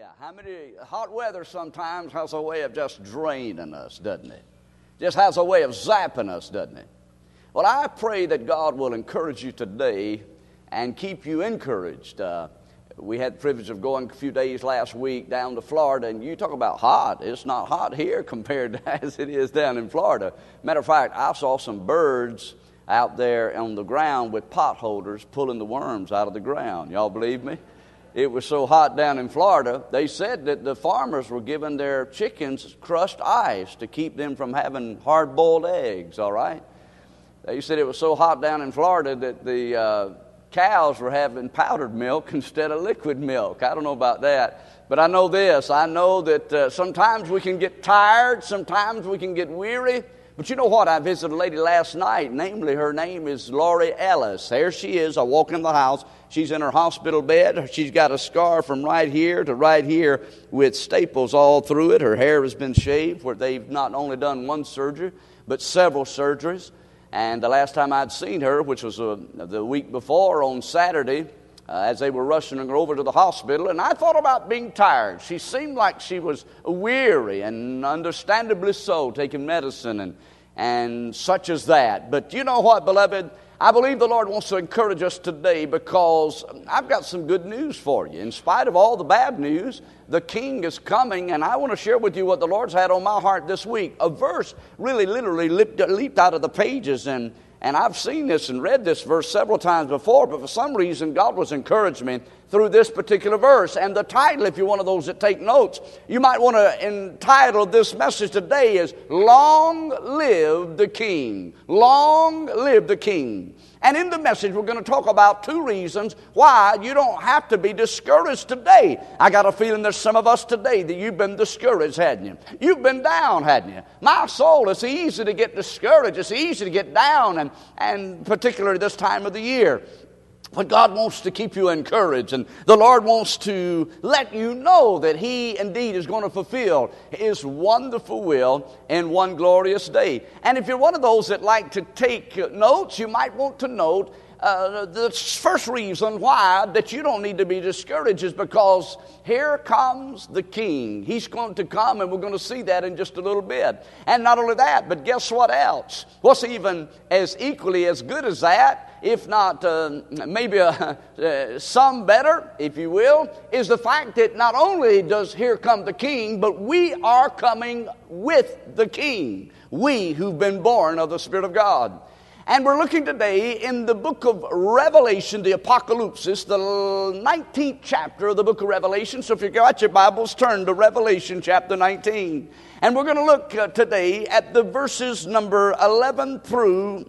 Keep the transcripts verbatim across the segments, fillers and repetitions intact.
Yeah, how many, hot weather sometimes has a way of just draining us, doesn't it? Just has a way of zapping us, doesn't it? Well, I pray that God will encourage you today and keep you encouraged. Uh, we had the privilege of going a few days last week down to Florida, and you talk about hot. It's not hot here compared to as it is down in Florida. Matter of fact, I saw some birds out there on the ground with pot holders pulling the worms out of the ground. Y'all believe me? It was so hot down in Florida, they said that the farmers were giving their chickens crushed ice to keep them from having hard-boiled eggs, all right? They said it was so hot down in Florida that the uh, cows were having powdered milk instead of liquid milk. I don't know about that, but I know this. I know that uh, sometimes we can get tired, sometimes we can get weary. But you know what? I visited a lady last night. Namely, her name is Lori Ellis. There she is. I walk in the house. She's in her hospital bed. She's got a scar from right here to right here with staples all through it. Her hair has been shaved, where they've not only done one surgery, but several surgeries. And the last time I'd seen her, which was uh, the week before on Saturday, Uh, as they were rushing her over to the hospital, and I thought about being tired. She seemed like she was weary, and understandably so, taking medicine and, and such as that. But you know what, beloved? I believe the Lord wants to encourage us today, because I've got some good news for you. In spite of all the bad news, the King is coming, and I want to share with you what the Lord's had on my heart this week. A verse really literally leaped, leaped out of the pages, and And I've seen this and read this verse several times before, but for some reason God was encouraging me through this particular verse. And the title, if you're one of those that take notes, you might want to entitle this message today is Long Live the King. Long Live the King. And in the message, we're going to talk about two reasons why you don't have to be discouraged today. I got a feeling there's some of us today that you've been discouraged, hadn't you? You've been down, hadn't you? My soul, it's easy to get discouraged. It's easy to get down, and, and particularly this time of the year. But God wants to keep you encouraged, and the Lord wants to let you know that He indeed is going to fulfill His wonderful will in one glorious day. And if you're one of those that like to take notes, you might want to note Uh, the first reason why that you don't need to be discouraged is because here comes the King. He's going to come, and we're going to see that in just a little bit. And not only that, but guess what else? What's even as equally as good as that, if not uh, maybe uh, uh, some better, if you will, is the fact that not only does here come the King, but we are coming with the King. We who've been born of the Spirit of God. And we're looking today in the book of Revelation, the Apocalypse, the nineteenth chapter of the book of Revelation. So if you've got your Bibles, turn to Revelation chapter nineteen. And we're going to look uh, today at the verses number eleven through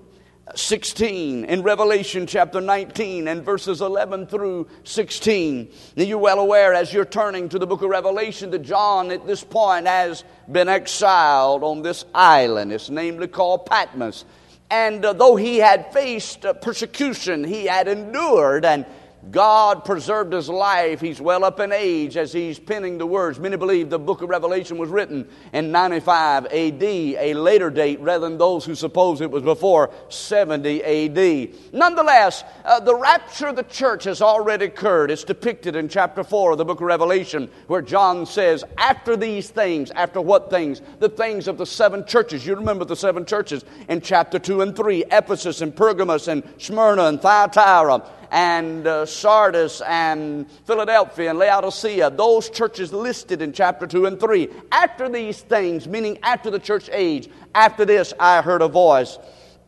sixteen in Revelation chapter nineteen, and verses eleven through sixteen. Now, you're well aware, as you're turning to the book of Revelation, that John at this point has been exiled on this island. It's namely called Patmos. And uh, though he had faced uh, persecution, he had endured, and God preserved his life. He's well up in age as he's penning the words. Many believe the book of Revelation was written in ninety-five A D, a later date rather than those who suppose it was before seventy A D. Nonetheless, uh, the rapture of the church has already occurred. It's depicted in chapter four of the book of Revelation, where John says, after these things, after what things? The things of the seven churches. You remember the seven churches in chapter two and three, Ephesus and Pergamos and Smyrna and Thyatira and uh, Sardis and Philadelphia and Laodicea, those churches listed in chapter two and three. After these things, meaning after the church age, after this I heard a voice,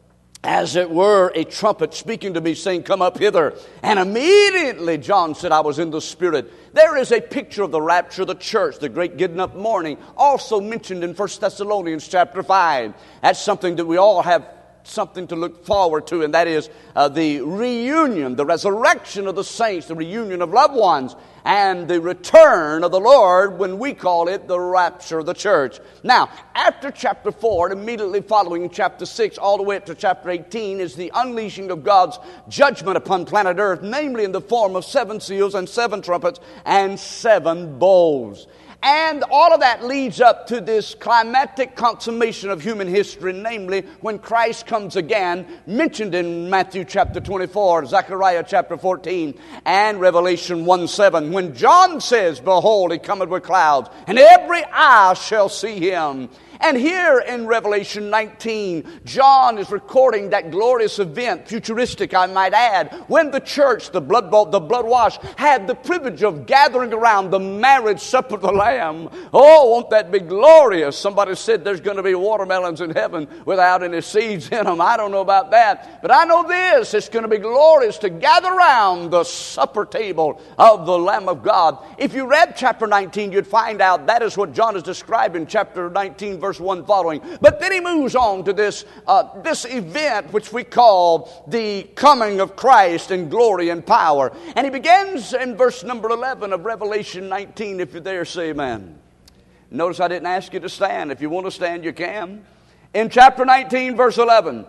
as it were a trumpet speaking to me, saying, come up hither. And immediately John said, I was in the Spirit. There is a picture of the rapture of the church, the great getting up morning, also mentioned in First Thessalonians chapter five. That's something that we all have something to look forward to, and that is uh, the reunion, the resurrection of the saints, the reunion of loved ones, and the return of the Lord, when we call it the rapture of the church. Now, after chapter four, and immediately following chapter six, all the way up to chapter eighteen, is the unleashing of God's judgment upon planet Earth, namely in the form of seven seals and seven trumpets and seven bowls. And all of that leads up to this climactic consummation of human history, namely when Christ comes again, mentioned in Matthew chapter twenty-four, Zechariah chapter fourteen, and Revelation one seven. When John says, "Behold, he cometh with clouds, and every eye shall see him." And here in Revelation nineteen, John is recording that glorious event, futuristic I might add, when the church, the blood bought, the blood washed, had the privilege of gathering around the marriage supper of the Lamb. Oh, won't that be glorious? Somebody said there's going to be watermelons in heaven without any seeds in them. I don't know about that. But I know this, it's going to be glorious to gather around the supper table of the Lamb of God. If you read chapter nineteen, you'd find out that is what John is describing, chapter nineteen, verse one following. But then he moves on to this, uh, this event which we call the coming of Christ in glory and power. And he begins in verse number eleven of Revelation nineteen, if you're there, say amen. Notice I didn't ask you to stand. If you want to stand, you can. In chapter nineteen, verse eleven,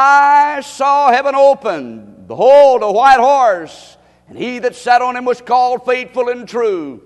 I saw heaven open. Behold, a white horse, and he that sat on him was called Faithful and True.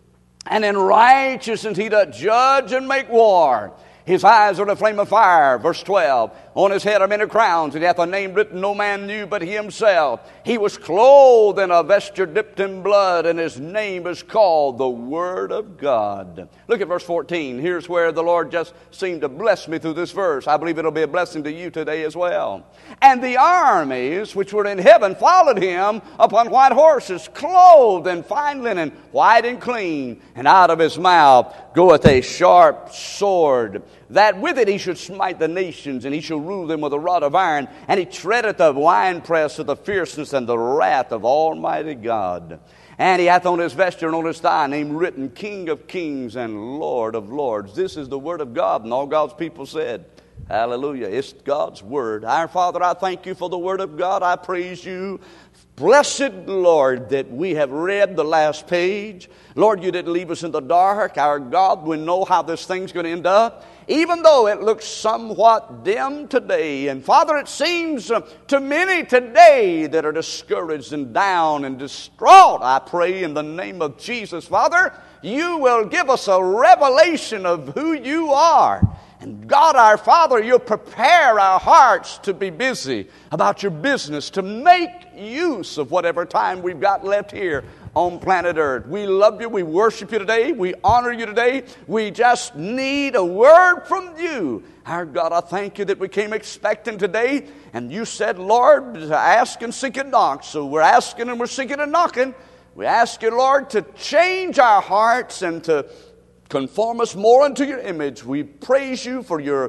And in righteousness he doth judge and make war. His eyes are the flame of fire. Verse twelve. On his head are many crowns, and he hath a name written no man knew but he himself. He was clothed in a vesture dipped in blood, and his name is called the Word of God. Look at verse fourteen. Here's where the Lord just seemed to bless me through this verse. I believe it'll be a blessing to you today as well. And the armies which were in heaven followed him upon white horses, clothed in fine linen, white and clean. And out of his mouth goeth a sharp sword, that with it he should smite the nations, and he shall rule them with a rod of iron, and he treadeth the winepress of the fierceness and the wrath of Almighty God. And he hath on his vesture and on his thigh name written, King of Kings and Lord of Lords. This is the Word of God, and all God's people said, hallelujah. It's God's Word. Our Father, I thank you for the Word of God. I praise you. Blessed Lord, that we have read the last page. Lord, you didn't leave us in the dark. Our God, we know how this thing's going to end up, even though it looks somewhat dim today. And Father, it seems uh, to many today that are discouraged and down and distraught. I pray in the name of Jesus, Father, you will give us a revelation of who you are. And God our Father, you'll prepare our hearts to be busy about your business, to make use of whatever time we've got left here on planet Earth. We love you. We worship you today. We honor you today. We just need a word from you. Our God, I thank you that we came expecting today. And you said, Lord, ask and seek and knock. So we're asking and we're seeking and knocking. We ask you, Lord, to change our hearts and to conform us more unto your image. We praise you for your,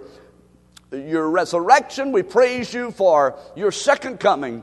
your resurrection. We praise you for your second coming.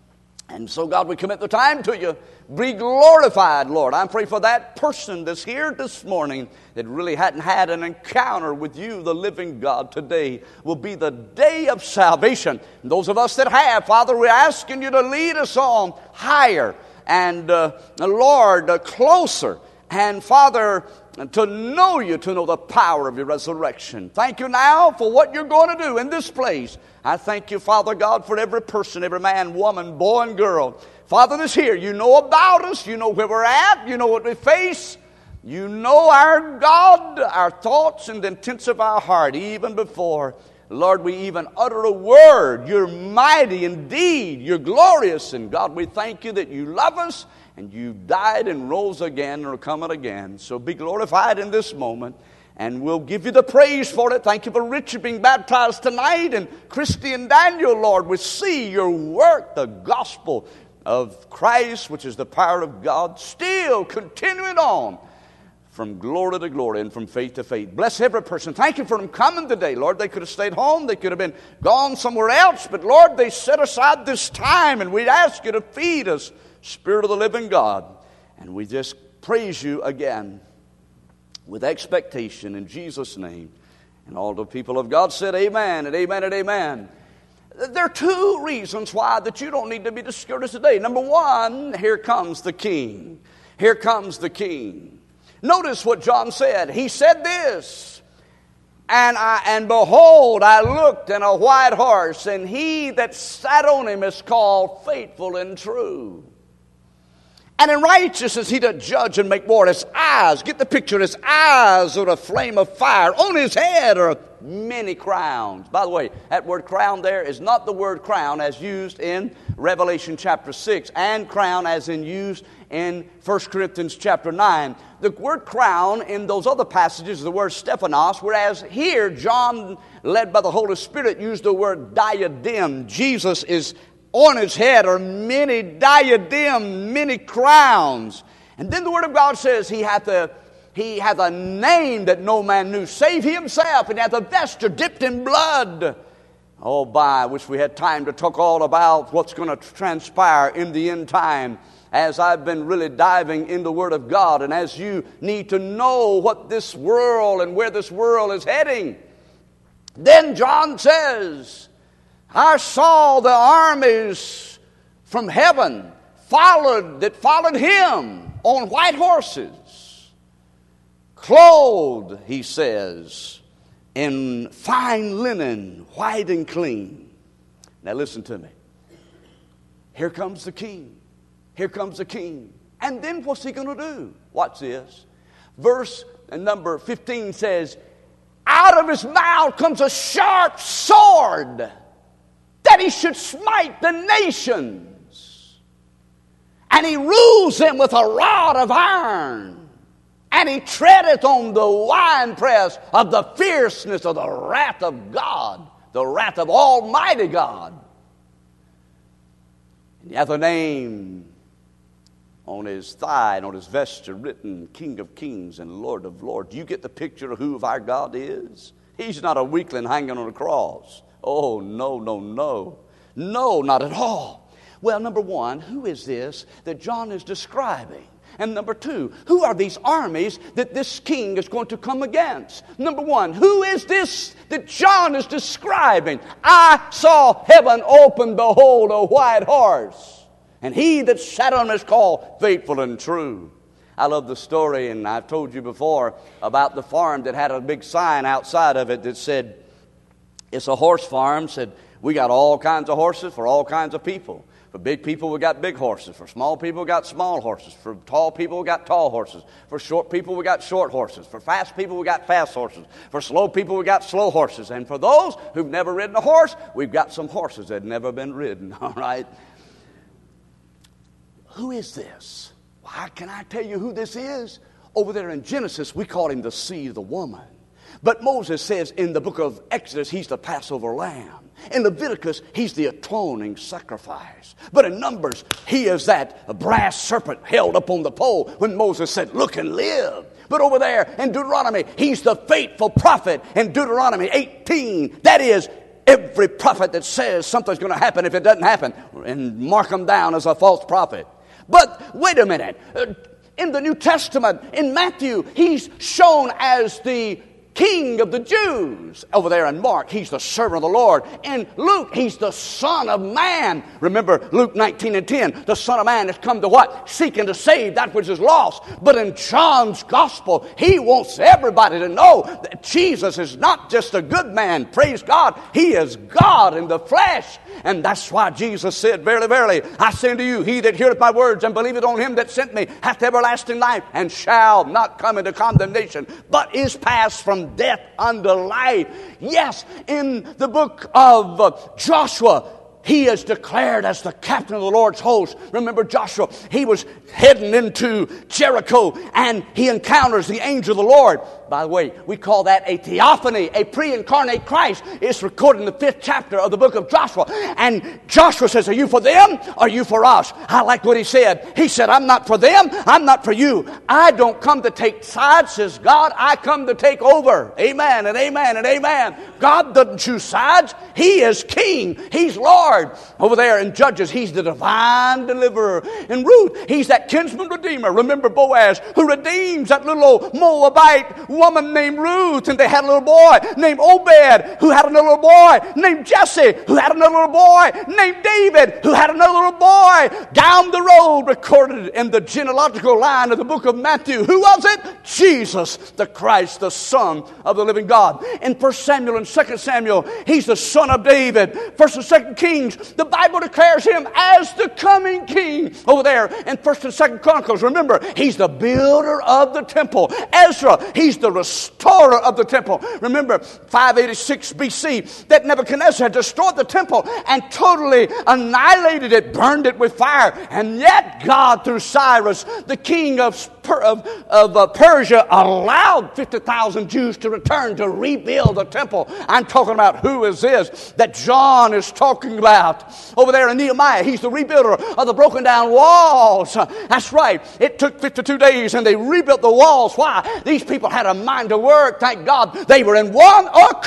And so, God, we commit the time to you. Be glorified, Lord. I pray for that person that's here this morning that really hadn't had an encounter with you, the living God. Today will be the day of salvation. And those of us that have, Father, we're asking you to lead us on higher and, uh, Lord, uh, closer. And, Father, to know you, to know the power of your resurrection. Thank you now for what you're going to do in this place. I thank you, Father God, for every person, every man, woman, boy, and girl. Father, that's here. You know about us. You know where we're at. You know what we face. You know our God, our thoughts, and the intents of our heart, even before, Lord, we even utter a word. You're mighty indeed. You're glorious. And God, we thank you that you love us. And you died and rose again and are coming again. So be glorified in this moment. And we'll give you the praise for it. Thank you for Richard being baptized tonight. And Christy and Daniel, Lord, we see your work, the gospel of Christ, which is the power of God, still continuing on from glory to glory and from faith to faith. Bless every person. Thank you for them coming today, Lord. They could have stayed home. They could have been gone somewhere else. But, Lord, they set aside this time, and we'd ask you to feed us, Spirit of the living God. And we just praise you again with expectation in Jesus' name. And all the people of God said amen and amen and amen. There are two reasons why that you don't need to be discouraged today. Number one, here comes the King. Here comes the King. Notice what John said. He said this, and I and behold, I looked, and a white horse, and he that sat on him is called Faithful and True. And in righteousness he doth judge and make war. His eyes, get the picture, his eyes are a flame of fire. On his head are many crowns. By the way, that word crown there is not the word crown as used in Revelation chapter six, and crown as in used in First Corinthians chapter nine. The word crown in those other passages is the word Stephanos, whereas here John, led by the Holy Spirit, used the word diadem. Jesus is on his head are many diadems, many crowns. And then the Word of God says he hath a, he hath a name that no man knew, save he himself, and hath a vesture dipped in blood. Oh, by, I wish we had time to talk all about what's going to transpire in the end time, as I've been really diving in the Word of God, and as you need to know what this world and where this world is heading. Then John says, I saw the armies from heaven followed that followed him on white horses, clothed, he says, in fine linen, white and clean. Now listen to me. Here comes the king. Here comes the king. And then what's he going to do? Watch this. Verse number fifteen says, out of his mouth comes a sharp sword, that he should smite the nations. And he rules them with a rod of iron. And he treadeth on the winepress of the fierceness of the wrath of God, the wrath of Almighty God. And he hath a name on his thigh and on his vesture written, King of Kings and Lord of Lords. Do you get the picture of who our God is? He's not a weakling hanging on a cross. Oh, no, no, no. No, not at all. Well, number one, who is this that John is describing? And number two, who are these armies that this king is going to come against? Number one, who is this that John is describing? I saw heaven open, behold, a white horse, and he that sat on him is called Faithful and True. I love the story, and I've told you before about the farm that had a big sign outside of it that said, it's a horse farm. Said, we got all kinds of horses for all kinds of people. For big people, we got big horses. For small people, we got small horses. For tall people, we got tall horses. For short people, we got short horses. For fast people, we got fast horses. For slow people, we got slow horses. And for those who've never ridden a horse, we've got some horses that have never been ridden, all right? Who is this? Why can I tell you who this is? Over there in Genesis, we call him the seed of the woman. But Moses says in the book of Exodus, he's the Passover lamb. In Leviticus, he's the atoning sacrifice. But in Numbers, he is that brass serpent held up on the pole when Moses said, look and live. But over there in Deuteronomy, he's the faithful prophet in Deuteronomy eighteen. That is, every prophet that says something's going to happen if it doesn't happen, and mark him down as a false prophet. But wait a minute. In the New Testament, in Matthew, he's shown as the King of the Jews. Over there in Mark, he's the servant of the Lord. In Luke, he's the Son of Man. Remember Luke nineteen and ten. The Son of Man has come to what? Seek and to save that which is lost. But in John's Gospel, he wants everybody to know that Jesus is not just a good man. Praise God. He is God in the flesh. And that's why Jesus said, verily, verily, I say unto you, he that heareth my words and believeth on him that sent me hath everlasting life, and shall not come into condemnation, but is passed from death unto life. Yes, in the book of uh, Joshua, he is declared as the captain of the Lord's host. Remember Joshua, he was heading into Jericho, and he encounters the angel of the Lord. By the way, we call that a theophany, a pre-incarnate Christ. It's recorded in the fifth chapter of the book of Joshua. And Joshua says, are you for them? Or are you for us? I like what he said. He said, I'm not for them. I'm not for you. I don't come to take sides, says God. I come to take over. Amen and amen and amen. God doesn't choose sides. He is king. He's Lord. Over there in Judges, he's the divine deliverer. In Ruth, he's that kinsman redeemer. Remember Boaz, who redeems that little old Moabite woman named Ruth, and they had a little boy named Obed, who had another little boy named Jesse, who had another little boy named David, who had another little boy. Down the road, recorded in the genealogical line of the book of Matthew, who was it? Jesus, the Christ, the Son of the living God. In First Samuel and Second Samuel, he's the son of David. First and Second Kings, kings. The Bible declares him as the coming king. Over there in First and Second Chronicles, remember, he's the builder of the temple. Ezra, he's the restorer of the temple. Remember, five eighty-six B C, that Nebuchadnezzar had destroyed the temple and totally annihilated it, burned it with fire. And yet God, through Cyrus, the king of, of, of uh, Persia, allowed fifty thousand Jews to return to rebuild the temple. I'm talking about who is this that John is talking about. Over there in Nehemiah, he's the rebuilder of the broken down walls. That's right. It took fifty-two days and they rebuilt the walls. Why? These people had a mind to work. Thank God they were in one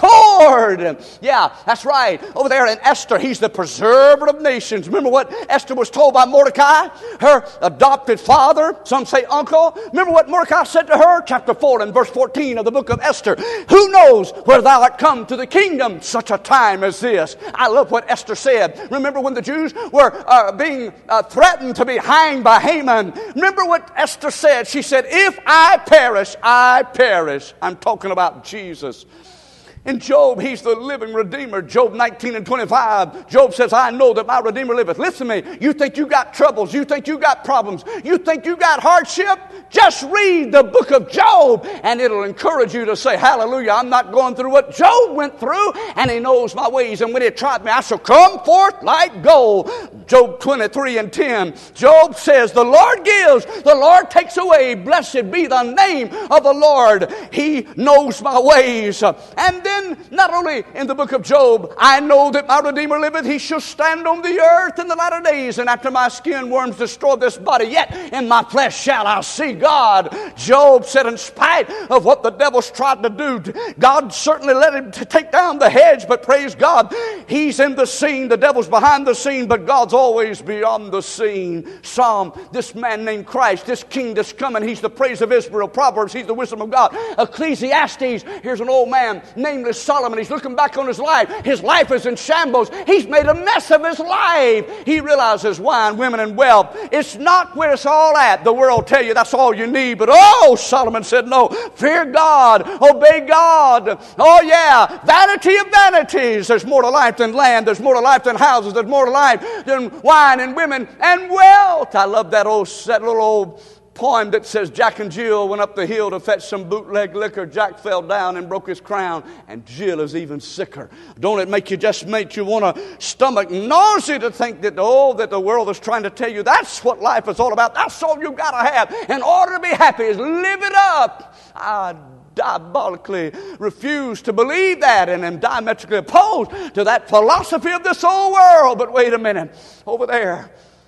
accord. Yeah, that's right. Over there in Esther, he's the preserver of nations. Remember what Esther was told by Mordecai, her adopted father, some say uncle. Remember what Mordecai said to her? Chapter four and verse fourteen of the book of Esther. Who knows where thou art come to the kingdom such a time as this? I love what Esther said. Remember when the Jews were uh, being uh, threatened to be hanged by Haman? Remember what Esther said? She said, if I perish, I perish. I'm talking about Jesus. In Job, he's the living Redeemer. Job nineteen and twenty-five, Job says, I know that my Redeemer liveth. Listen to me. You think you got troubles. You think you got problems. You think you got hardship. Just read the book of Job, and it'll encourage you to say, hallelujah, I'm not going through what Job went through, and he knows my ways. And when he tried me, I shall come forth like gold. Job twenty-three and ten, Job says, the Lord gives, the Lord takes away. Blessed be the name of the Lord. He knows my ways. And then, not only in the book of Job, I know that my Redeemer liveth. He shall stand on the earth in the latter days. And after my skin worms destroy this body, yet in my flesh shall I see God. Job said, in spite of what the devil's tried to do, God certainly let him to take down the hedge, but praise God, he's in the scene. The devil's behind the scene, but God's always beyond the scene. Psalm, this man named Christ, this king that's coming, he's the praise of Israel. Proverbs, he's the wisdom of God. Ecclesiastes, here's an old man named Solomon. He's looking back on his life. His life is in shambles. He's made a mess of his life. He realizes wine, women, and wealth, it's not where it's all at. The world will tell you that's all you need. But oh, Solomon said, no, fear God, obey God. Oh yeah, vanity of vanities. There's more to life than land. There's more to life than houses. There's more to life than wine and women and wealth. I love that old, that little old poem that says Jack and Jill went up the hill to fetch some bootleg liquor. Jack fell down and broke his crown, and Jill is even sicker. Don't it make you just make you want to stomach nausea to think that, oh, that the world is trying to tell you that's what life is all about. That's all you got to have in order to be happy is live it up. I diabolically refuse to believe that and am diametrically opposed to that philosophy of this old world. But wait a minute, over there,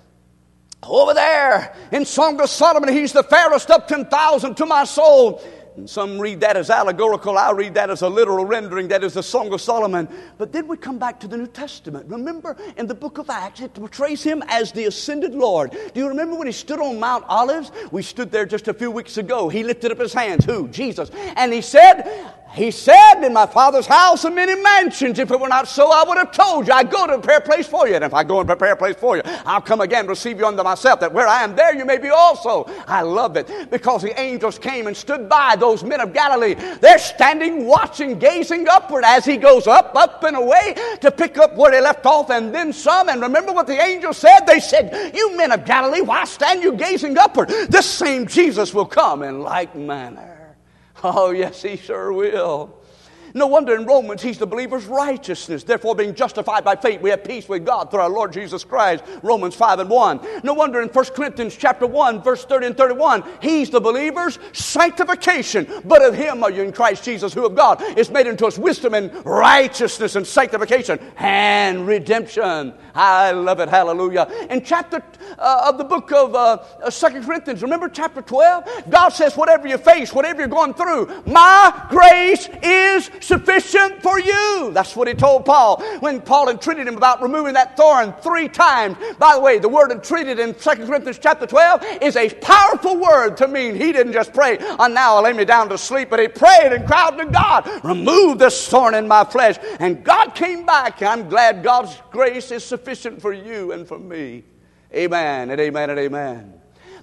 Over there in Song of Solomon, he's the fairest of ten thousand to my soul. And some read that as allegorical. I read that as a literal rendering. That is the Song of Solomon. But then we come back to the New Testament. Remember in the book of Acts, it portrays him as the ascended Lord. Do you remember when he stood on Mount Olives? We stood there just a few weeks ago. He lifted up his hands. Who? Jesus. And he said, He said, in my Father's house are many mansions. If it were not so, I would have told you. I go to prepare a place for you. And if I go and prepare a place for you, I'll come again, receive you unto myself, that where I am, there you may be also. I love it because the angels came and stood by those men of Galilee. They're standing, watching, gazing upward as he goes up, up and away to pick up where they left off and then some. And remember what the angels said? They said, you men of Galilee, why stand you gazing upward? This same Jesus will come in like manner. Oh, yes, he sure will. No wonder in Romans he's the believer's righteousness. Therefore, being justified by faith, we have peace with God through our Lord Jesus Christ. Romans five and one. No wonder in First Corinthians chapter one, verse thirty and thirty-one, he's the believer's sanctification. But of him are you in Christ Jesus, who of God is made unto us wisdom and righteousness and sanctification and redemption. I love it. Hallelujah. In chapter uh, of the book of uh, Second Corinthians, remember chapter twelve? God says, whatever you face, whatever you're going through, my grace is sufficient for you. That's what he told Paul when Paul entreated him about removing that thorn three times. By the way, the word entreated in Second Corinthians chapter twelve is a powerful word to mean he didn't just pray, oh, now I'll lay me down to sleep, but he prayed and cried to God, remove this thorn in my flesh. And God came back. I'm glad God's grace is sufficient for you and for me. Amen and amen and amen.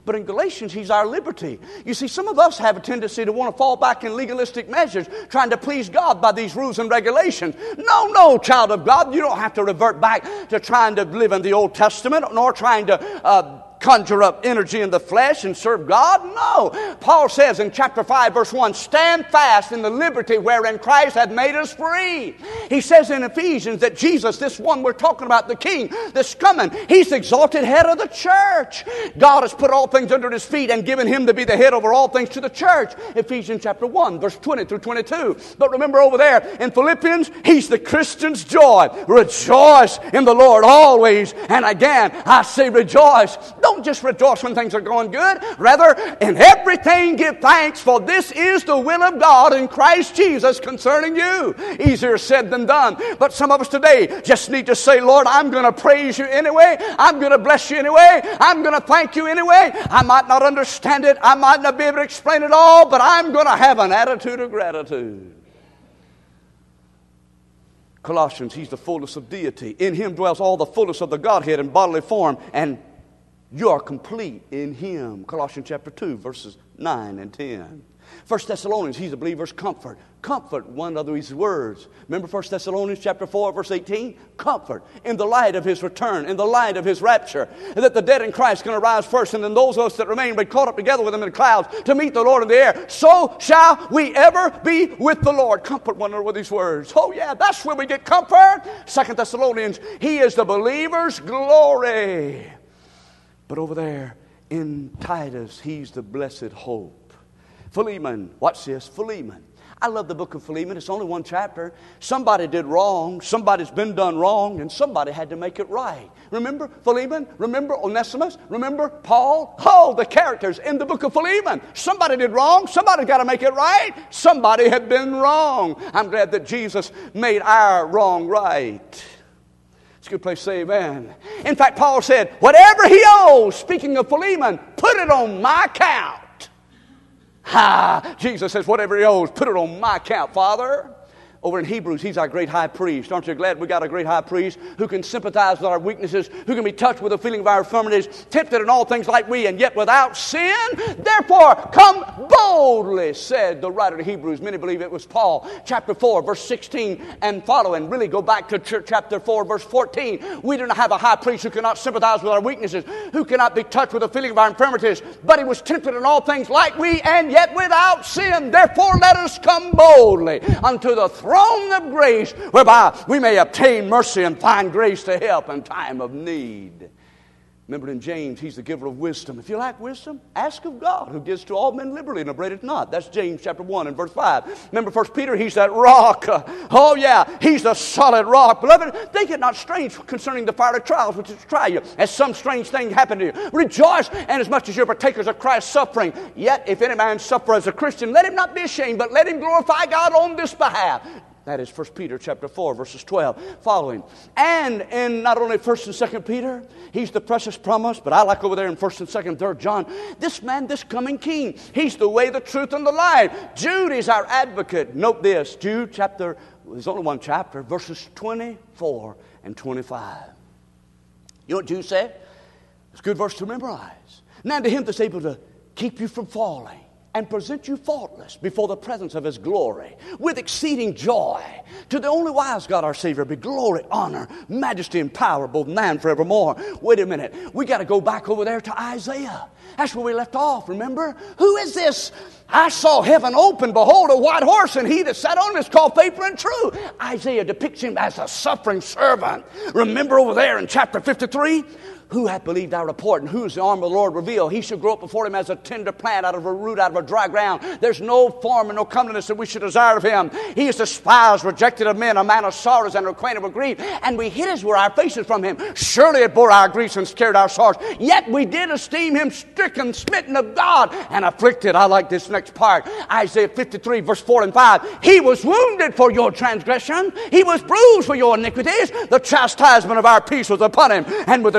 But in Galatians, He's our liberty. You see, some of us have a tendency to want to fall back in legalistic measures, trying to please God by these rules and regulations. No, no, child of God, you don't have to revert back to trying to live in the Old Testament, nor trying to uh, conjure up energy in the flesh and serve God. No. Paul says in chapter five, verse one, stand fast in the liberty wherein Christ hath made us free. He says in Ephesians that Jesus, this one we're talking about, the King that's coming, He's the exalted head of the church. God has put all things under His feet and given Him to be the head over all things to the church. Ephesians chapter one, verse twenty through twenty-two. But remember over there in Philippians, He's the Christian's joy. Rejoice in the Lord always. And again, I say rejoice. Don't Don't just rejoice when things are going good. Rather, in everything give thanks, for this is the will of God in Christ Jesus concerning you. Easier said than done. But some of us today just need to say, Lord, I'm going to praise you anyway. I'm going to bless you anyway. I'm going to thank you anyway. I might not understand it. I might not be able to explain it all, but I'm going to have an attitude of gratitude. Colossians, He's the fullness of deity. In Him dwells all the fullness of the Godhead in bodily form, and you are complete in Him. Colossians chapter two, verses nine and ten. First Thessalonians, He's the believer's comfort. Comfort one of His words. Remember First Thessalonians chapter four, verse eighteen? Comfort in the light of His return, in the light of His rapture. And that the dead in Christ are going to rise first, and then those of us that remain will be caught up together with Him in the clouds to meet the Lord in the air. So shall we ever be with the Lord. Comfort one another with these words. Oh yeah, that's where we get comfort. Second Thessalonians, He is the believer's glory. But over there in Titus, He's the blessed hope. Philemon, watch this, Philemon. I love the book of Philemon. It's only one chapter. Somebody did wrong. Somebody's been done wrong, and somebody had to make it right. Remember Philemon? Remember Onesimus? Remember Paul? Oh, the characters in the book of Philemon. Somebody did wrong. Somebody got to make it right. Somebody had been wrong. I'm glad that Jesus made our wrong right. It's a good place to say amen. In fact, Paul said, whatever he owes, speaking of Philemon, put it on my account. Ha! Jesus says, whatever he owes, put it on my account, Father. Over in Hebrews, He's our great high priest. Aren't you glad we got a great high priest who can sympathize with our weaknesses, who can be touched with the feeling of our infirmities, tempted in all things like we, and yet without sin? Therefore, come boldly, said the writer of Hebrews. Many believe it was Paul. Chapter four, verse sixteen and following. Really go back to chapter four, verse fourteen. We do not have a high priest who cannot sympathize with our weaknesses, who cannot be touched with the feeling of our infirmities, but He was tempted in all things like we, and yet without sin. Therefore, let us come boldly unto the throne of grace, whereby we may obtain mercy and find grace to help in time of need. Remember in James, He's the giver of wisdom. If you lack wisdom, ask of God, who gives to all men liberally and upbraideth not. That's James chapter one and verse five. Remember First Peter, He's that rock. Oh yeah, He's the solid rock. Beloved, think it not strange concerning the fiery trials which is to try you, as some strange thing happened to you. Rejoice, and as much as you're partakers of Christ's suffering. Yet if any man suffer as a Christian, let him not be ashamed, but let him glorify God on this behalf. That is First Peter chapter four, verses twelve, following. And in not only First and Second Peter, He's the precious promise, but I like over there in First and Second and Third John, this man, this coming King, He's the way, the truth, and the life. Jude is our advocate. Note this, Jude chapter, there's only one chapter, verses twenty-four and twenty-five. You know what Jude said? It's a good verse to memorize. Now to Him that's able to keep you from falling and present you faultless before the presence of His glory with exceeding joy. To the only wise God our Savior be glory, honor, majesty, and power, both now and forevermore. Wait a minute. We got to go back over there to Isaiah. That's where we left off, remember? Who is this? I saw heaven open, behold, a white horse, and He that sat on it is called Faithful and True. Isaiah depicts Him as a suffering servant. Remember over there in chapter fifty-three? Who hath believed our report, and whose the arm of the Lord revealed? He shall grow up before Him as a tender plant out of a root, out of a dry ground. There's no form and no comeliness that we should desire of Him. He is despised, rejected of men, a man of sorrows, and acquainted with grief. And we hid His were our faces from Him. Surely it bore our griefs and carried our sorrows. Yet we did esteem Him stricken, smitten of God, and afflicted. I like this next part. Isaiah fifty-three, verse four and five. He was wounded for your transgression. He was bruised for your iniquities. The chastisement of our peace was upon Him, and with a stripes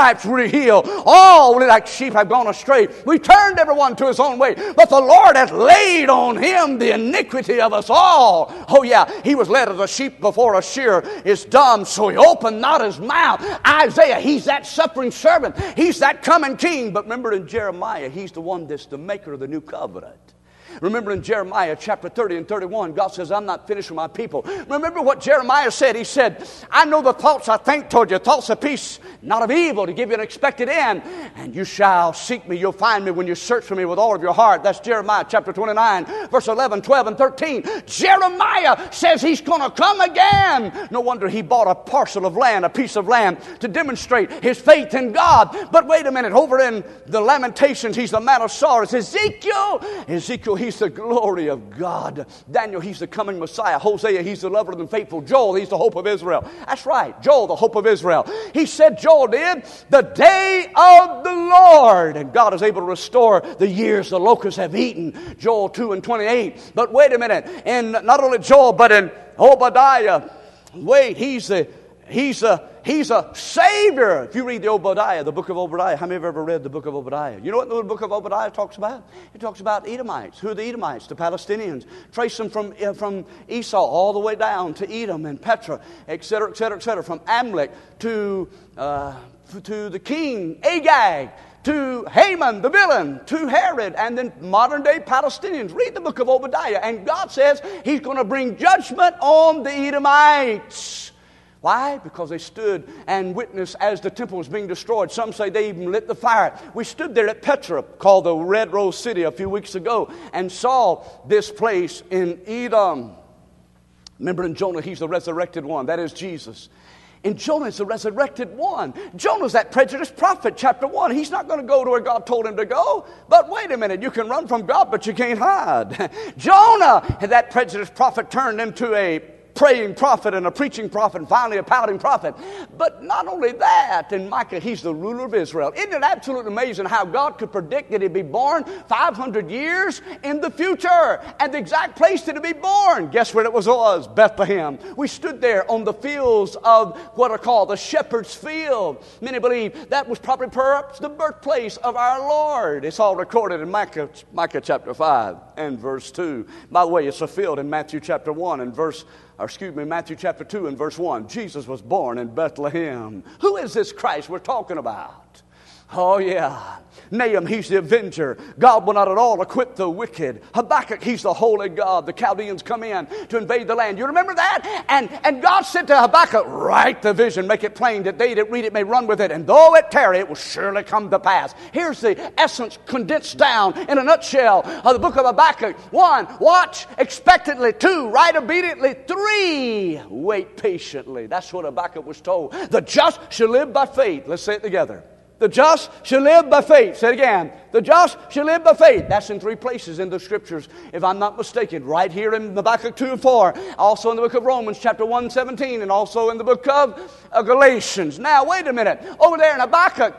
stripes we're healed. All we like sheep have gone astray. We turned everyone to his own way. But the Lord hath laid on him the iniquity of us all. Oh yeah, he was led as a sheep before a shearer is dumb, so he opened not his mouth. Isaiah, he's that suffering servant. He's that coming king. But remember in Jeremiah, he's the one that's the maker of the new covenant. Remember in Jeremiah chapter thirty and thirty-one, God says, I'm not finished with my people. Remember what Jeremiah said. He said, I know the thoughts I think toward you, thoughts of peace, not of evil, to give you an expected end. And you shall seek me. You'll find me when you search for me with all of your heart. That's Jeremiah chapter twenty-nine, verse eleven, twelve, and thirteen. Jeremiah says he's going to come again. No wonder he bought a parcel of land, a piece of land, to demonstrate his faith in God. But wait a minute, over in the Lamentations, he's the man of sorrows. Ezekiel, Ezekiel, he's the glory of God. Daniel, he's the coming Messiah. Hosea, he's the lover of the faithful. Joel, he's the hope of Israel. That's right, Joel, the hope of Israel. He said, Joel did, the day of the Lord. And God is able to restore the years the locusts have eaten. Joel two and twenty-eight. But wait a minute, and not only Joel, but in Obadiah, wait, he's the He's a, he's a Savior. If you read the Obadiah, the book of Obadiah, how many have ever read the book of Obadiah? You know what the book of Obadiah talks about? It talks about Edomites. Who are the Edomites? The Palestinians. Trace them from, uh, from Esau all the way down to Edom and Petra, et cetera, et cetera, et cetera. From Amalek to, uh, to the king, Agag, to Haman, the villain, to Herod, and then modern-day Palestinians. Read the book of Obadiah, and God says He's going to bring judgment on the Edomites. Why? Because they stood and witnessed as the temple was being destroyed. Some say they even lit the fire. We stood there at Petra, called the Red Rose City, a few weeks ago, and saw this place in Edom. Remember in Jonah, he's the resurrected one. That is Jesus. And Jonah is the resurrected one. Jonah's that prejudiced prophet, chapter one. He's not going to go to where God told him to go. But wait a minute, you can run from God, but you can't hide. Jonah, that prejudiced prophet, turned into a praying prophet and a preaching prophet and finally a pouting prophet. But not only that, in Micah, he's the ruler of Israel. Isn't it absolutely amazing how God could predict that he'd be born five hundred years in the future and the exact place that he'd be born? Guess where it was? was Bethlehem. We stood there on the fields of what are called the shepherd's field. Many believe that was probably perhaps the birthplace of our Lord. It's all recorded in Micah, Micah chapter five and verse two. By the way, it's fulfilled in Matthew chapter one and verse Or excuse me, Matthew chapter two and verse one. Jesus was born in Bethlehem. Who is this Christ we're talking about? Oh, yeah. Nahum, he's the avenger. God will not at all acquit the wicked. Habakkuk, he's the holy God. The Chaldeans come in to invade the land. You remember that? And, and God said to Habakkuk, write the vision, make it plain, that they that read it may run with it. And though it tarry, it will surely come to pass. Here's the essence condensed down in a nutshell of the book of Habakkuk. One, watch expectantly. Two, write obediently. Three, wait patiently. That's what Habakkuk was told. The just shall live by faith. Let's say it together. The just shall live by faith. Say it again. The just shall live by faith. That's in three places in the Scriptures, if I'm not mistaken. Right here in Habakkuk two and four. Also in the book of Romans, chapter one, seventeen. And also in the book of uh, Galatians. Now, wait a minute. Over there in Habakkuk.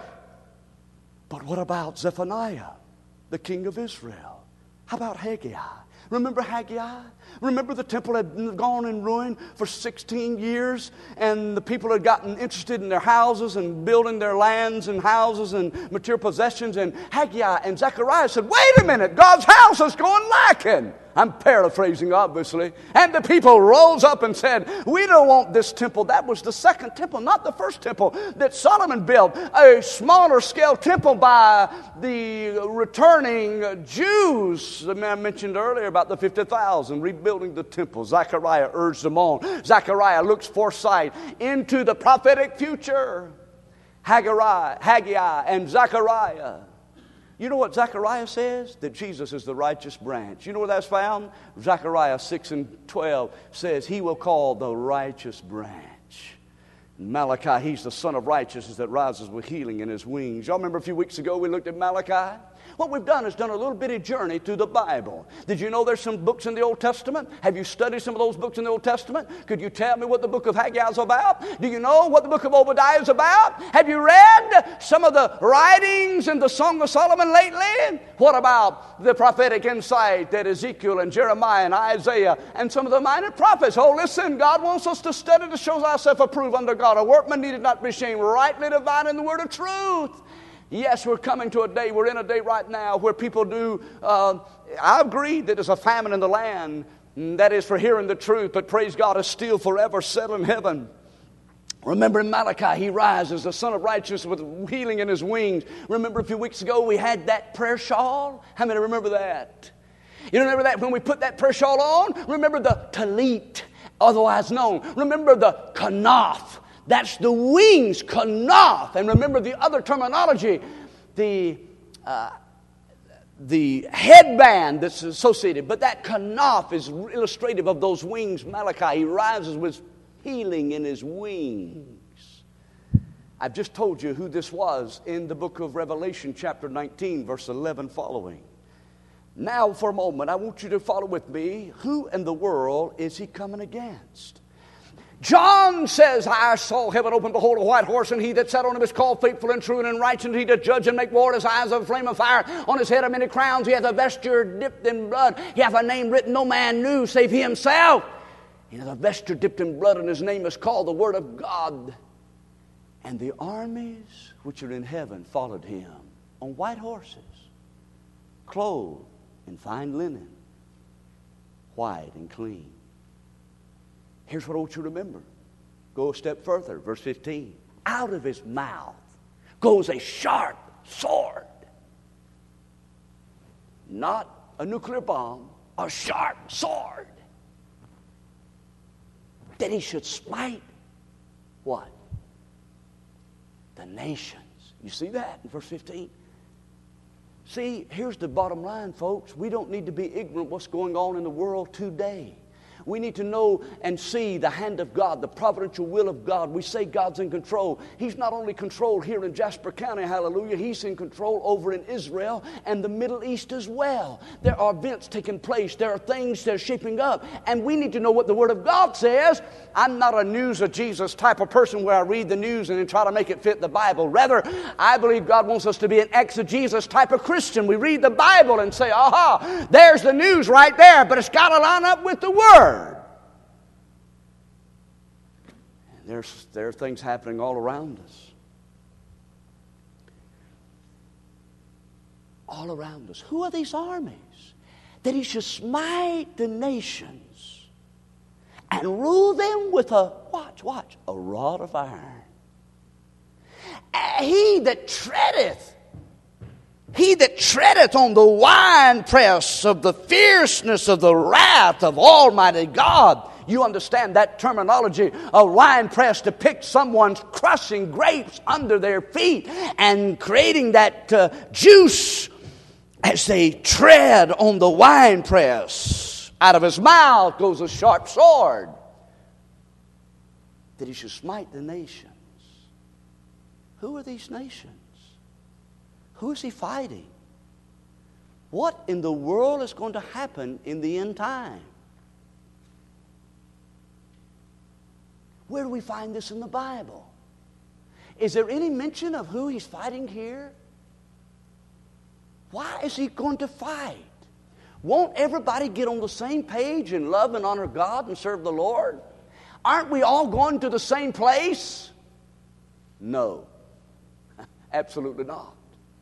But what about Zephaniah, the king of Israel? How about Haggai? Remember Haggai? Remember the temple had gone in ruin for sixteen years, and the people had gotten interested in their houses and building their lands and houses and material possessions. And Haggai and Zechariah said, wait a minute, God's house is going lacking. I'm paraphrasing, obviously. And the people rose up and said, we don't want this temple. That was the second temple, not the first temple that Solomon built. A smaller scale temple by the returning Jews. The man mentioned earlier about the fifty thousand rebuilding the temple. Zechariah urged them on. Zechariah looks foresight into the prophetic future. Haggai, Haggai and Zechariah. You know what Zechariah says? That Jesus is the righteous branch. You know where that's found? Zechariah six and twelve says he will call the righteous branch. Malachi, he's the son of righteousness that rises with healing in his wings. Y'all remember a few weeks ago we looked at Malachi? What we've done is done a little bitty journey through the Bible. Did you know there's some books in the Old Testament? Have you studied some of those books in the Old Testament? Could you tell me what the book of Haggai is about? Do you know what the book of Obadiah is about? Have you read some of the writings in the Song of Solomon lately? What about the prophetic insight that Ezekiel and Jeremiah and Isaiah and some of the minor prophets? Oh, listen, God wants us to study to show ourselves approved under God. A workman needed not be ashamed, rightly dividing the word of truth. Yes, we're coming to a day, we're in a day right now where people do, uh, I agree that there's a famine in the land. That is for hearing the truth, but praise God, is still forever settled in heaven. Remember in Malachi, he rises, the Son of Righteousness with healing in his wings. Remember a few weeks ago we had that prayer shawl? How many remember that? You remember that when we put that prayer shawl on? Remember the talit, otherwise known. Remember the kanaf. That's the wings, kanaf. And remember the other terminology, the uh, the headband that's associated. But that kanaf is illustrative of those wings. Malachi, he rises with healing in his wings. I've just told you who this was in the book of Revelation, chapter nineteen, verse eleven following. Now, for a moment, I want you to follow with me. Who in the world is he coming against? John says, I saw heaven open, behold, a white horse, and he that sat on him is called Faithful and True, and in righteousness he doth judge and make war. His eyes of a flame of fire, on his head are many crowns. He hath a vesture dipped in blood. He hath a name written no man knew, save he himself. He hath a vesture dipped in blood, and his name is called the Word of God. And the armies which are in heaven followed him on white horses, clothed in fine linen, white and clean. Here's what I want you to remember. Go a step further, verse fifteen. Out of his mouth goes a sharp sword. Not a nuclear bomb, a sharp sword. That he should smite what? The nations. You see that in verse fifteen? See, here's the bottom line, folks. We don't need to be ignorant what's going on in the world today. We need to know and see the hand of God, the providential will of God. We say God's in control. He's not only controlled here in Jasper County, hallelujah. He's in control over in Israel and the Middle East as well. There are events taking place. There are things that are shaping up. And we need to know what the Word of God says. I'm not a news of Jesus type of person where I read the news and then try to make it fit the Bible. Rather, I believe God wants us to be an exegesis type of Christian. We read the Bible and say, aha, there's the news right there, but it's got to line up with the Word. There's, there are things happening all around us. All around us. Who are these armies? That he should smite the nations and rule them with a, watch, watch, a rod of iron. He that treadeth, he that treadeth on the winepress of the fierceness of the wrath of Almighty God. You understand that terminology, a wine press depicts someone crushing grapes under their feet and creating that uh, juice as they tread on the wine press. Out of his mouth goes a sharp sword, that he should smite the nations. Who are these nations? Who is he fighting? What in the world is going to happen in the end time? Where do we find this in the Bible? Is there any mention of who he's fighting here? Why is he going to fight? Won't everybody get on the same page and love and honor God and serve the Lord? Aren't we all going to the same place? No, absolutely not.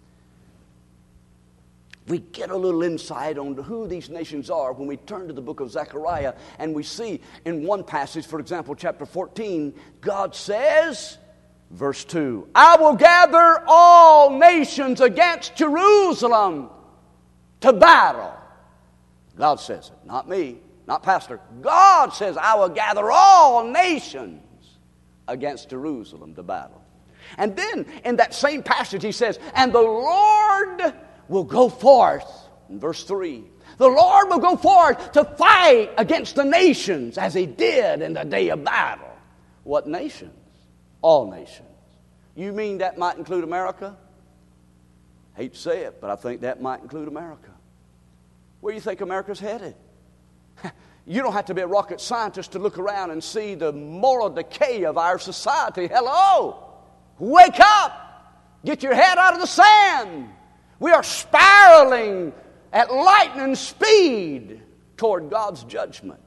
We get a little insight on who these nations are when we turn to the book of Zechariah, and we see in one passage, for example, chapter fourteen, God says, verse two, I will gather all nations against Jerusalem to battle. God says it, not me, not pastor. God says, I will gather all nations against Jerusalem to battle. And then in that same passage he says, and the Lord will go forth, in verse three, the Lord will go forth to fight against the nations as he did in the day of battle. What nations? All nations. You mean that might include America? hate to say it, but I think that might include America. Where do you think America's headed? You don't have to be a rocket scientist to look around and see the moral decay of our society. Hello! Wake up! Get your head out of the sand! We are spiraling at lightning speed toward God's judgment.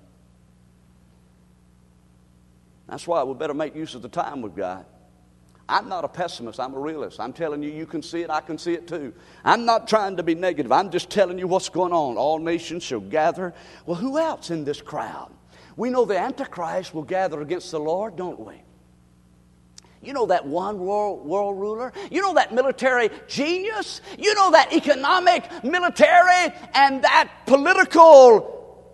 That's why we better make use of the time we've got. I'm not a pessimist, I'm a realist. I'm telling you, you can see it, I can see it too. I'm not trying to be negative, I'm just telling you what's going on. All nations shall gather. Well, who else in this crowd? We know the Antichrist will gather against the Lord, don't we? You know that one world, world ruler? You know that military genius? You know that economic, military, and that political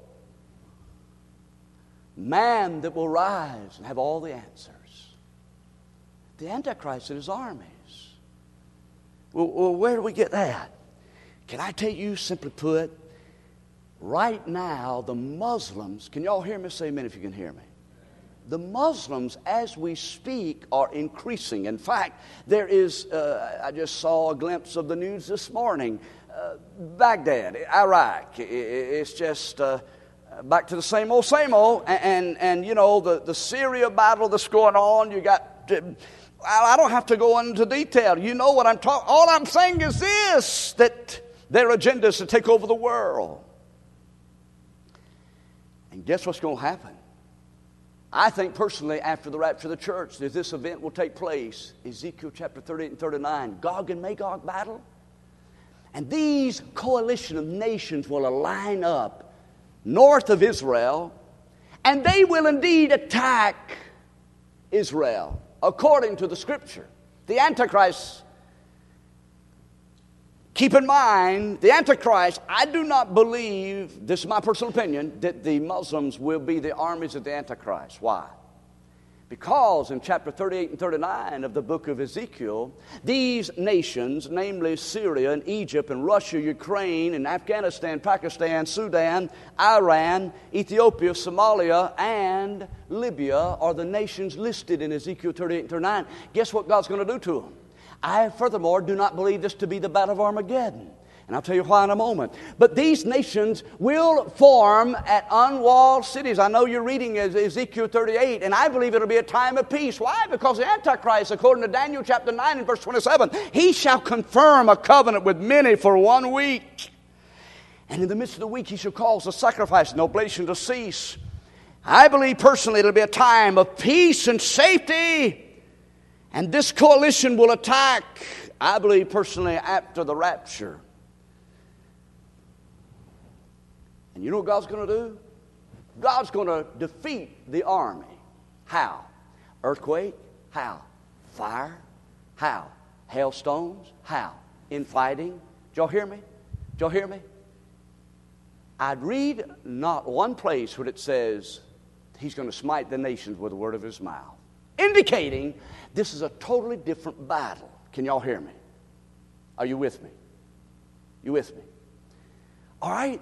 man that will rise and have all the answers? The Antichrist and his armies. Well, well, where do we get that? Can I tell you, simply put, right now, the Muslims, can y'all hear me? Say amen if you can hear me. The Muslims, as we speak, are increasing. In fact, there is, uh, I just saw a glimpse of the news this morning. Uh, Baghdad, Iraq, it's just uh, back to the same old, same old. And, and, and you know, the, the Syria battle that's going on, you got... Uh, I don't have to go into detail. You know what I'm talking. All I'm saying is this, that their agenda is to take over the world. And guess what's going to happen? I think personally, after the rapture of the church, that this event will take place. Ezekiel chapter thirty-eight and thirty-nine, Gog and Magog battle. And these coalition of nations will align up north of Israel, and they will indeed attack Israel. According to the Scripture, the Antichrist, keep in mind, the Antichrist, I do not believe, this is my personal opinion, that the Muslims will be the armies of the Antichrist. Why? Because in chapter thirty-eight and thirty-nine of the book of Ezekiel, these nations, namely Syria and Egypt and Russia, Ukraine and Afghanistan, Pakistan, Sudan, Iran, Ethiopia, Somalia, and Libya are the nations listed in Ezekiel thirty-eight and thirty-nine. Guess what God's going to do to them? I, furthermore, do not believe this to be the Battle of Armageddon. And I'll tell you why in a moment. But these nations will form at unwalled cities. I know you're reading Ezekiel thirty-eight, and I believe it'll be a time of peace. Why? Because the Antichrist, according to Daniel chapter nine and verse twenty-seven, he shall confirm a covenant with many for one week. And in the midst of the week, he shall cause the sacrifice and oblation to cease. I believe personally it'll be a time of peace and safety. And this coalition will attack, I believe personally, after the rapture. And you know what God's going to do? God's going to defeat the army. How? Earthquake? How? Fire? How? Hailstones? How? Infighting? Did y'all hear me? Did y'all hear me? I'd read not one place where it says he's going to smite the nations with the word of his mouth, indicating this is a totally different battle. Can y'all hear me? Are you with me? You with me? All right.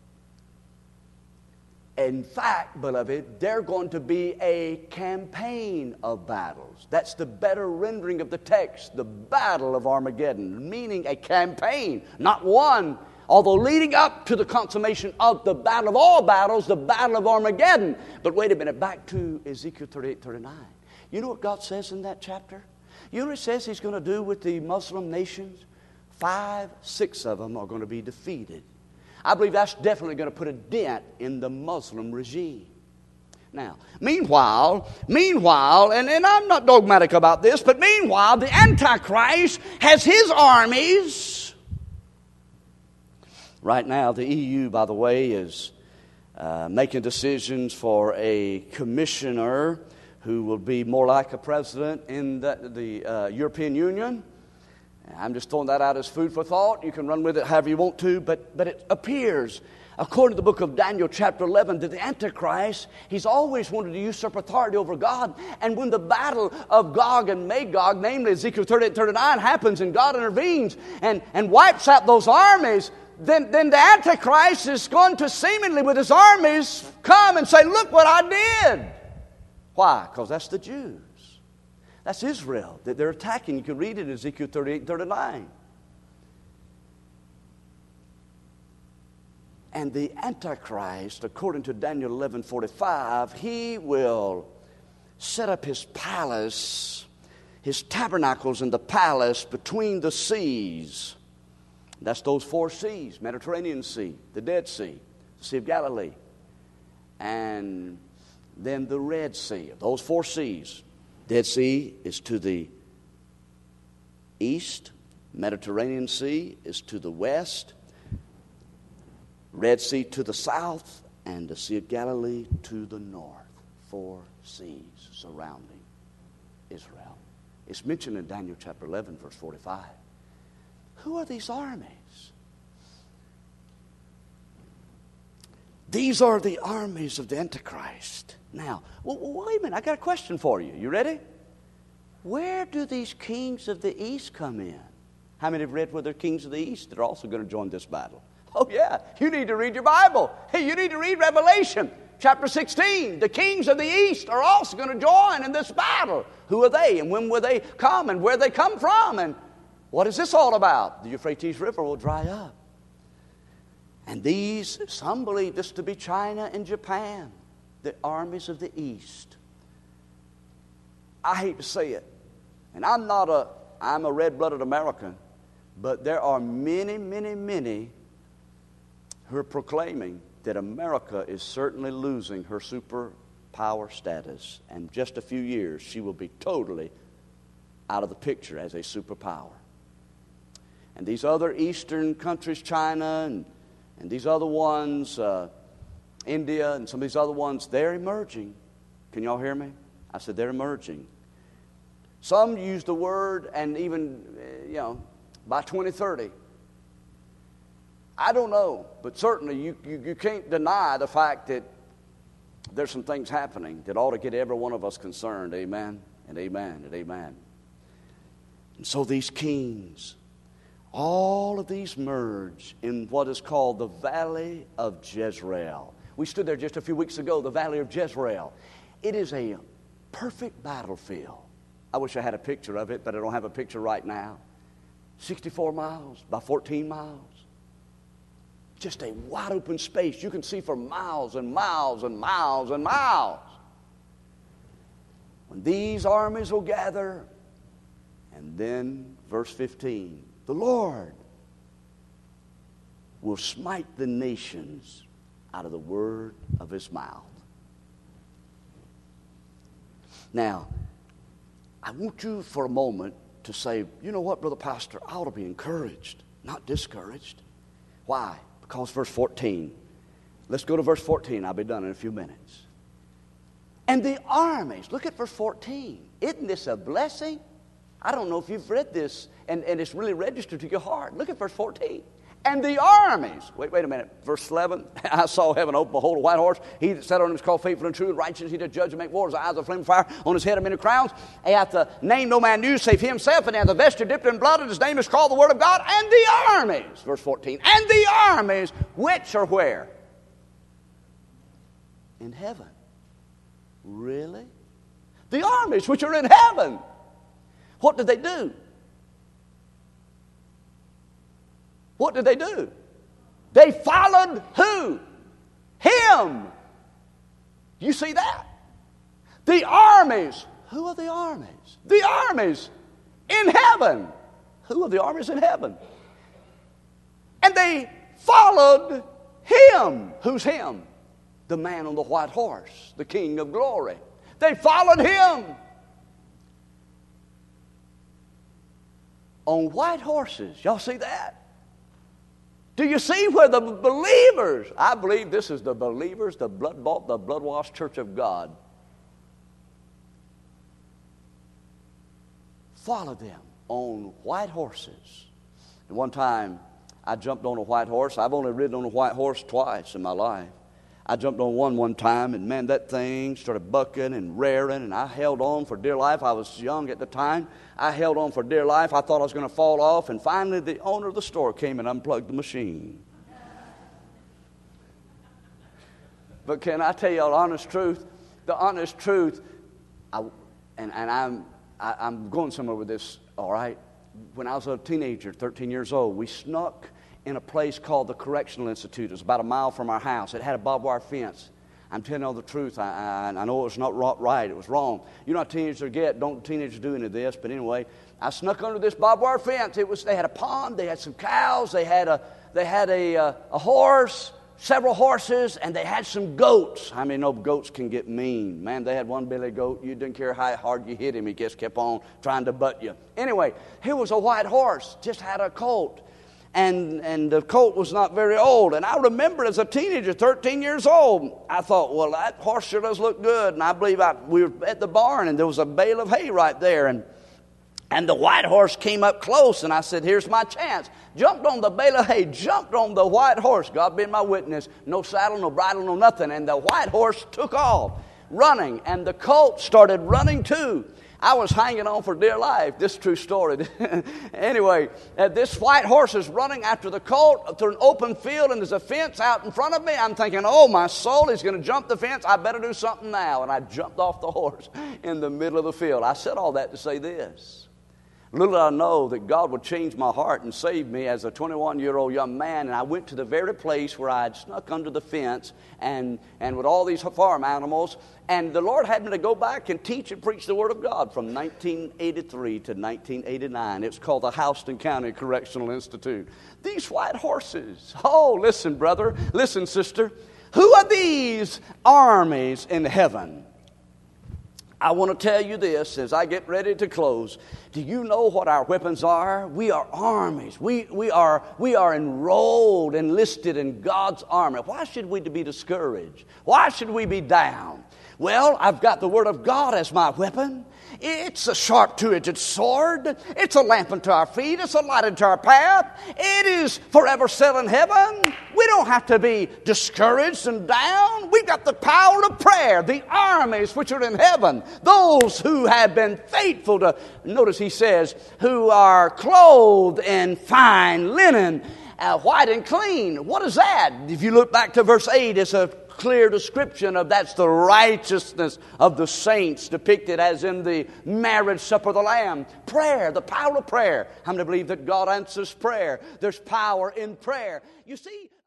In fact, beloved, they're going to be a campaign of battles. That's the better rendering of the text, the battle of Armageddon, meaning a campaign, not one. Although leading up to the consummation of the battle of all battles, the battle of Armageddon. But wait a minute, back to Ezekiel thirty-eight, thirty-nine. You know what God says in that chapter? You know what He says He's going to do with the Muslim nations? Five, six of them are going to be defeated. I believe that's definitely going to put a dent in the Muslim regime. Now, meanwhile, meanwhile, and, and I'm not dogmatic about this, but meanwhile, the Antichrist has his armies. Right now, the E U, by the way, is uh, making decisions for a commissioner who will be more like a president in the, the uh, European Union. I'm just throwing that out as food for thought. You can run with it however you want to, but, but it appears, according to the book of Daniel chapter eleven, that the Antichrist, he's always wanted to usurp authority over God. And when the battle of Gog and Magog, namely Ezekiel thirty-eight, thirty-nine, happens and God intervenes and, and wipes out those armies, then, then the Antichrist is going to seemingly with his armies come and say, look what I did. Why? Because that's the Jews. That's Israel that they're attacking. You can read it in Ezekiel thirty-eight, thirty-nine. And the Antichrist, according to Daniel eleven forty-five, he will set up his palace, his tabernacles in the palace between the seas. That's those four seas: Mediterranean Sea, the Dead Sea, the Sea of Galilee, and then the Red Sea. Those four seas. Dead Sea is to the east. Mediterranean Sea is to the west. Red Sea to the south. And the Sea of Galilee to the north. Four seas surrounding Israel. It's mentioned in Daniel chapter eleven, verse forty-five. Who are these armies? These are the armies of the Antichrist. Now, well, wait a minute. I got a question for you. You ready? Where do these kings of the east come in? How many have read where they're kings of the east that are also going to join this battle? Oh, yeah. You need to read your Bible. Hey, you need to read Revelation chapter sixteen. The kings of the east are also going to join in this battle. Who are they, and when will they come, and where they come from, and what is this all about? The Euphrates River will dry up. And these, some believe this to be China and Japan, the armies of the east. I hate to say it, and I'm not a, I'm a red-blooded American, but there are many, many, many who are proclaiming that America is certainly losing her superpower status. And just a few years, she will be totally out of the picture as a superpower. And these other eastern countries, China and, and these other ones, uh, India and some of these other ones, they're emerging. Can y'all hear me? I said they're emerging. Some use the word, and even, you know, by twenty thirty. I don't know, but certainly you, you, you can't deny the fact that there's some things happening that ought to get every one of us concerned. Amen and amen and amen. And so these kings, all of these merge in what is called the Valley of Jezreel. We stood there just a few weeks ago, the Valley of Jezreel. It is a perfect battlefield. I wish I had a picture of it, but I don't have a picture right now. sixty-four miles by fourteen miles. Just a wide open space. You can see for miles and miles and miles and miles. When these armies will gather, and then verse fifteen, the Lord will smite the nations out of the word of his mouth. Now, I want you for a moment to say, you know what, Brother Pastor, I ought to be encouraged, not discouraged. Why? Because verse fourteen. Let's go to verse fourteen. I'll be done in a few minutes. And the armies, look at verse fourteen. Isn't this a blessing? I don't know if you've read this and, and it's really registered to your heart. Look at verse fourteen. And the armies, wait, wait a minute, verse eleven. I saw heaven open, behold, a white horse. He that sat on him is called Faithful and True, and righteous. He that judge and make war. His eyes are flame of fire. On his head are many crowns. He hath the name no man knew save himself, and hath the vesture dipped in blood, and his name is called the Word of God. And the armies, verse fourteen, and the armies which are where? In heaven. Really? The armies which are in heaven. What did they do? What did they do? They followed who? Him. You see that? The armies. Who are the armies? The armies in heaven. Who are the armies in heaven? And they followed him. Who's him? The man on the white horse, the King of glory. They followed him. On white horses. Y'all see that? Do you see where the believers, I believe this is the believers, the blood-bought, the blood-washed church of God, followed them on white horses. And one time, I jumped on a white horse. I've only ridden on a white horse twice in my life. I jumped on one one time, and man, that thing started bucking and rearing, and I held on for dear life. I was young at the time. I held on for dear life. I thought I was going to fall off, and finally the owner of the store came and unplugged the machine. But can I tell you the honest truth? The honest truth, I, and, and I'm, I, I'm going somewhere with this, all right? When I was a teenager, thirteen years old, we snuck in a place called the Correctional Institute. It was about a mile from our house. It had a barbed wire fence. I'm telling you the truth. I, I, I know it was not right. It was wrong. You know how teenagers get. Don't teenagers do any of this. But anyway, I snuck under this barbed wire fence. It was. They had a pond. They had some cows. They had a. They had a, a, a horse, several horses, and they had some goats. I mean, no goats can get mean. Man, they had one billy goat. You didn't care how hard you hit him. He just kept on trying to butt you. Anyway, here was a white horse. Just had a colt. And, and the colt was not very old. And I remember as a teenager, thirteen years old, I thought, well, that horse sure does look good. And I believe I, we were at the barn, and there was a bale of hay right there. And, and the white horse came up close, and I said, here's my chance. Jumped on the bale of hay, jumped on the white horse. God be my witness. No saddle, no bridle, no nothing. And the white horse took off running, and the colt started running too. I was hanging on for dear life. This is a true story. Anyway, uh, this white horse is running after the colt through an open field, and there's a fence out in front of me. I'm thinking, oh, my soul, he's going to jump the fence. I better do something now. And I jumped off the horse in the middle of the field. I said all that to say this. Little did I know that God would change my heart and save me as a twenty-one-year-old young man. And I went to the very place where I had snuck under the fence and, and with all these farm animals. And the Lord had me to go back and teach and preach the Word of God from nineteen eighty-three to nineteen eighty-nine. It's called the Houston County Correctional Institute. These white horses. Oh, listen, brother. Listen, sister. Who are these armies in heaven? I want to tell you this as I get ready to close. Do you know what our weapons are? We are armies. We, we, are, we are enrolled, enlisted in God's army. Why should we be discouraged? Why should we be down? Well, I've got the Word of God as my weapon. It's a sharp two-edged sword. It's a lamp unto our feet. It's a light unto our path. It is forever set in heaven. We don't have to be discouraged and down. We've got the power of prayer. The armies which are in heaven. Those who have been faithful to, notice he says, who are clothed in fine linen, uh, white and clean. What is that? If you look back to verse eight, it's a clear description of that's the righteousness of the saints depicted as in the marriage supper of the Lamb. Prayer, the power of prayer. I'm going to believe that God answers prayer. There's power in prayer. You see,